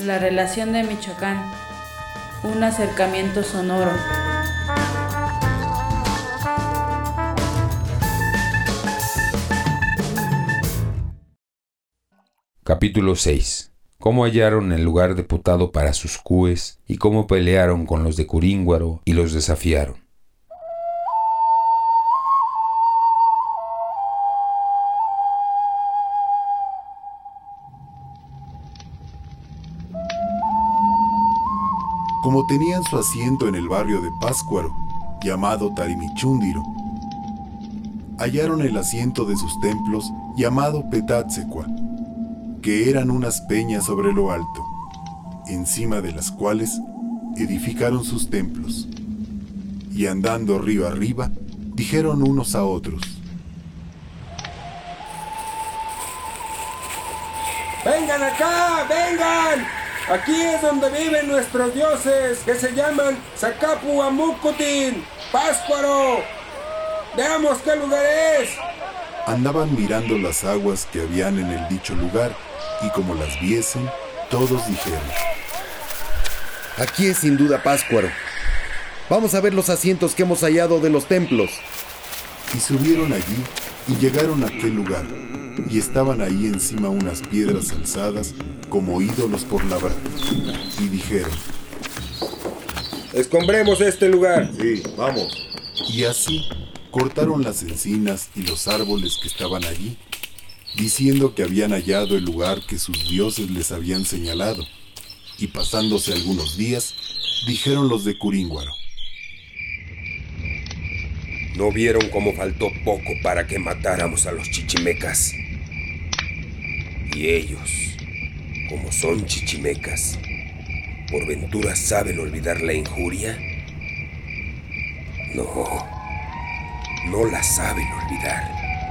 La relación de Michoacán. Un acercamiento sonoro. Capítulo 6. Cómo hallaron el lugar deputado para sus cúes y cómo pelearon con los de Curíngaro y los desafiaron. Como tenían su asiento en el barrio de Pátzcuaro, llamado Tarimichúndiro, hallaron el asiento de sus templos llamado Petátzecua, que eran unas peñas sobre lo alto, encima de las cuales edificaron sus templos. Y andando río arriba, dijeron unos a otros: ¡Vengan acá! ¡Vengan! Aquí es donde viven nuestros dioses, que se llaman Zacapuamucutin, Pátzcuaro. ¡Veamos qué lugar es! Andaban mirando las aguas que habían en el dicho lugar, y como las viesen, todos dijeron: Aquí es sin duda Pátzcuaro. Vamos a ver los asientos que hemos hallado de los templos. Y subieron allí y llegaron a aquel lugar, y estaban ahí encima unas piedras alzadas como ídolos por labrar. Y dijeron: Escombremos este lugar. Sí, vamos. Y así cortaron las encinas y los árboles que estaban allí, diciendo que habían hallado el lugar que sus dioses les habían señalado. Y pasándose algunos días, dijeron los de Curíngaro: ¿No vieron cómo faltó poco para que matáramos a los chichimecas? Y ellos, como son chichimecas, ¿por ventura saben olvidar la injuria? No la saben olvidar.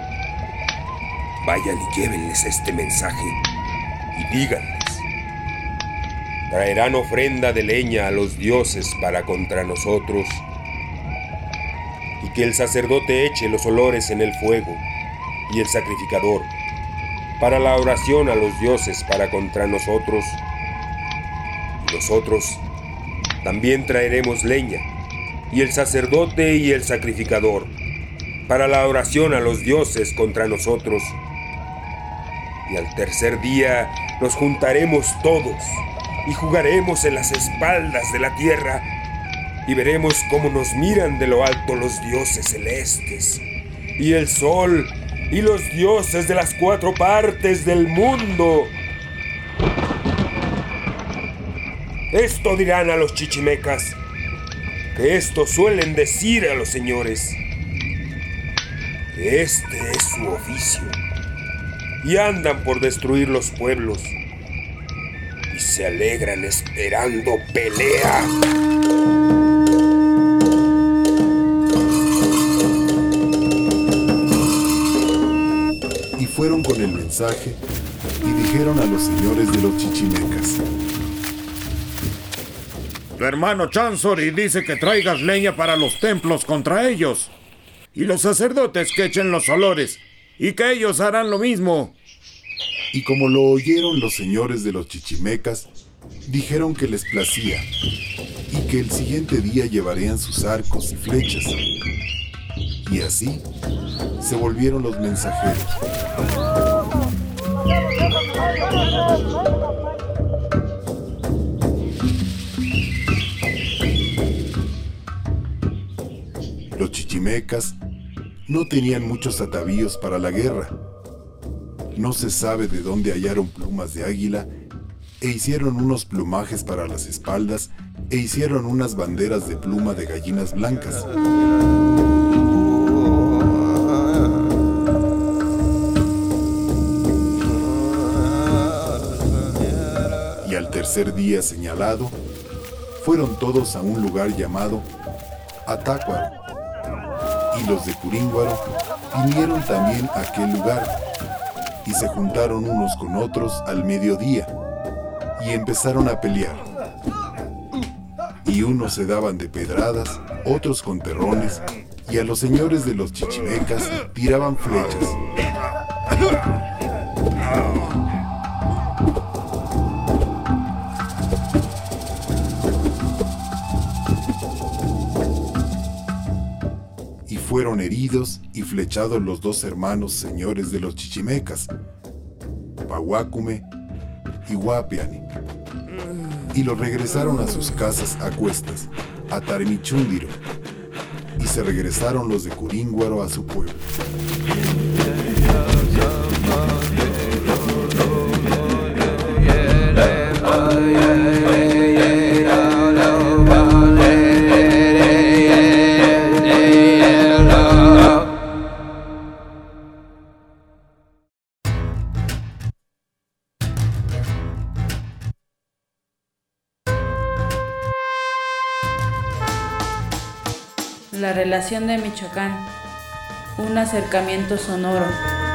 Vayan y llévenles este mensaje y díganles: traerán ofrenda de leña a los dioses para contra nosotros, y que el sacerdote eche los olores en el fuego y el sacrificador para la oración a los dioses para contra nosotros. Y nosotros también traeremos leña, y el sacerdote y el sacrificador para la oración a los dioses contra nosotros. Y al tercer día nos juntaremos todos y jugaremos en las espaldas de la tierra, y veremos cómo nos miran de lo alto los dioses celestes, y el sol, y los dioses de las 4 partes del mundo. Esto dirán a los chichimecas, que esto suelen decir a los señores, que este es su oficio, y andan por destruir los pueblos, y se alegran esperando pelea. Y fueron con el mensaje y dijeron a los señores de los chichimecas: Tu hermano Chansori dice que traigas leña para los templos contra ellos, y los sacerdotes que echen los olores, y que ellos harán lo mismo. Y como lo oyeron los señores de los chichimecas, dijeron que les placía, y que el siguiente día llevarían sus arcos y flechas. Y así se volvieron los mensajeros. Los chichimecas no tenían muchos atavíos para la guerra. No se sabe de dónde hallaron plumas de águila, e hicieron unos plumajes para las espaldas, e hicieron unas banderas de pluma de gallinas blancas. Y al tercer día señalado, fueron todos a un lugar llamado Atácuaro, y los de Curíngaro vinieron también a aquel lugar, y se juntaron unos con otros al mediodía, y empezaron a pelear. Y unos se daban de pedradas, otros con terrones, y a los señores de los chichimecas tiraban flechas. fueron heridos y flechados los 2 hermanos señores de los chichimecas, Pahuacume y Huapiani, y los regresaron a sus casas a cuestas, a Tarimichúndiro, y se regresaron los de Curíngaro a su pueblo. La relación de Michoacán, un acercamiento sonoro.